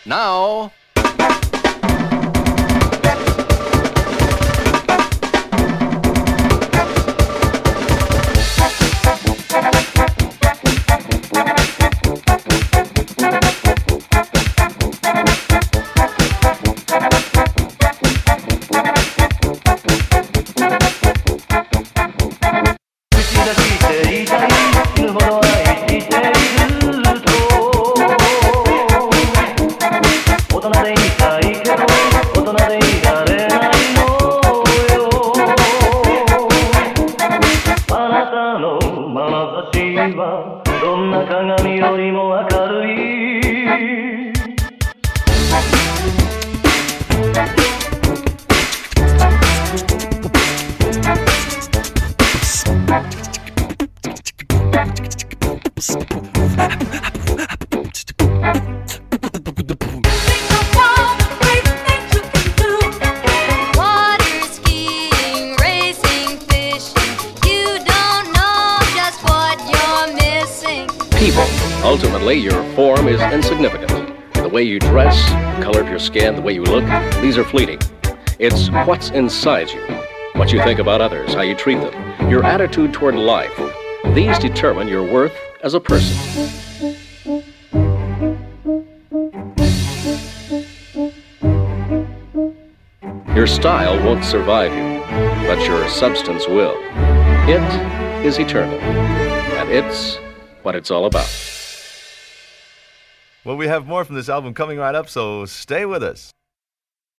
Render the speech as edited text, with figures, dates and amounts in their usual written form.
Now, people. Ultimately, your form is insignificant. The way you dress, the color of your skin, the way you look, these are fleeting. It's what's inside you, what you think about others, how you treat them, your attitude toward life. These determine your worth as a person. Your style won't survive you, but your substance will. It is eternal, and it's what it's all about. Well, we have more from this album coming right up, so stay with us.